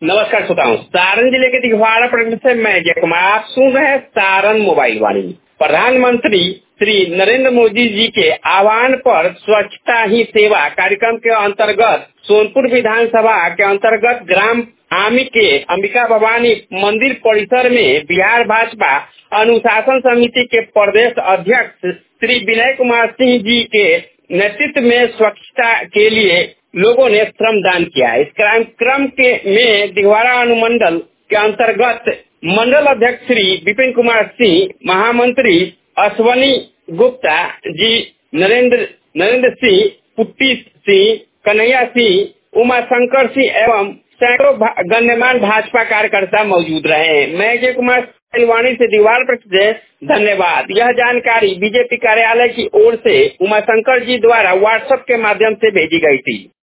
नमस्कार श्रोताओं, सारण जिले के दिघवाड़ा प्रखंड से मैं जय कुमार। आप सुन रहे हैं सारण मोबाइल वाणी। प्रधानमंत्री श्री नरेंद्र मोदी जी के आह्वान पर स्वच्छता ही सेवा कार्यक्रम के अंतर्गत सोनपुर विधानसभा के अंतर्गत ग्राम आमी के अंबिका भवानी मंदिर परिसर में बिहार भाजपा अनुशासन समिति के प्रदेश अध्यक्ष श्री विनय कुमार सिंह जी के नेतृत्व में स्वच्छता के लिए लोगों ने श्रमदान किया। इस कार्यक्रम के में दिघवाड़ा अनुमंडल के अंतर्गत मंडल अध्यक्ष श्री विपिन कुमार सिंह, महामंत्री अश्वनी गुप्ता जी, नरेंद्र सिंह, पुट्टी सिंह, कन्हैया सिंह, उमा शंकर सिंह एवं सैकड़ों गण्यमान्य भाजपा कार्यकर्ता मौजूद रहे। मैं जय कुमार वाणी से दिघवाड़ा प्रखंड से धन्यवाद। यह जानकारी बीजेपी कार्यालय की ओर से उमा शंकर जी द्वारा व्हाट्सएप के माध्यम से भेजी गई थी।